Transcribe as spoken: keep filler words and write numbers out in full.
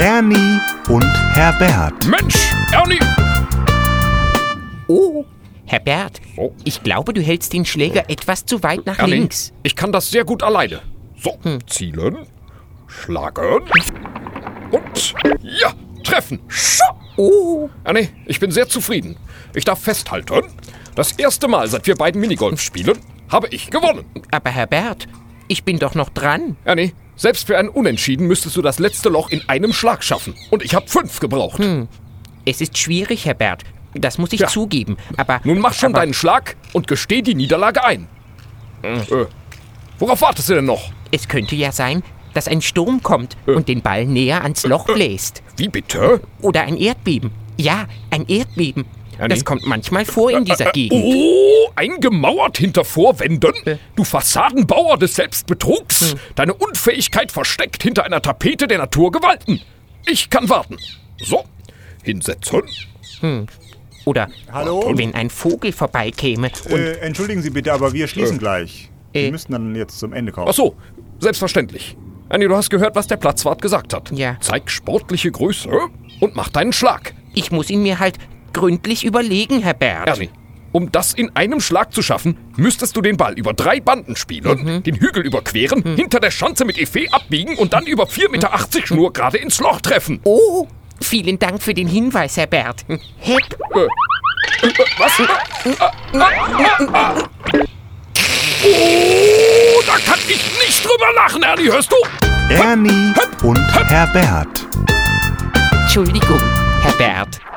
Ernie und Herbert. Mensch, Ernie! Oh, Herbert, Oh. ich glaube, du hältst den Schläger etwas zu weit nach Ernie, links. ich kann das sehr gut alleine. So, zielen, schlagen und ja, treffen. Scha! Oh, Ernie, ich bin sehr zufrieden. Ich darf festhalten, das erste Mal, seit wir beiden Minigolf spielen, habe ich gewonnen. aber Herbert, ich bin doch noch dran. Ernie, selbst für einen Unentschieden müsstest du das letzte Loch in einem Schlag schaffen. Und ich habe fünf gebraucht. Es ist schwierig, Herbert. Das muss ich Ja. zugeben. Aber Nun mach schon aber, deinen Schlag und gesteh die Niederlage ein. Äh, worauf wartest du denn noch? Es könnte ja sein, dass ein Sturm kommt und den Ball näher ans Loch bläst. Wie bitte? Oder ein Erdbeben. Ja, ein Erdbeben. Ernie? Das kommt manchmal vor in dieser Gegend. Oh, eingemauert hinter Vorwänden? Du Fassadenbauer des Selbstbetrugs? Deine Unfähigkeit versteckt hinter einer Tapete der Naturgewalten. Ich kann warten. So, hinsetzen. Oder Hallo? wenn ein Vogel vorbeikäme und Äh, entschuldigen Sie bitte, aber wir schließen gleich. Äh. Wir müssen dann jetzt zum Ende kommen. Ach so, selbstverständlich. Annie, du hast gehört, was der Platzwart gesagt hat. Ja. Zeig sportliche Größe und mach deinen Schlag. ich muss ihn mir halt gründlich überlegen, Herbert. Ernie, um das in einem Schlag zu schaffen, müsstest du den Ball über drei Banden spielen, den Hügel überqueren, hinter der Schanze mit Effet abbiegen und dann über vier Meter achtzig Schnur gerade ins Loch treffen. Oh, vielen Dank für den Hinweis, Herbert. Hepp. Äh, äh, was? Oh, da kann ich nicht drüber lachen, Ernie, hörst du? Ernie und Herbert. Entschuldigung, Herbert.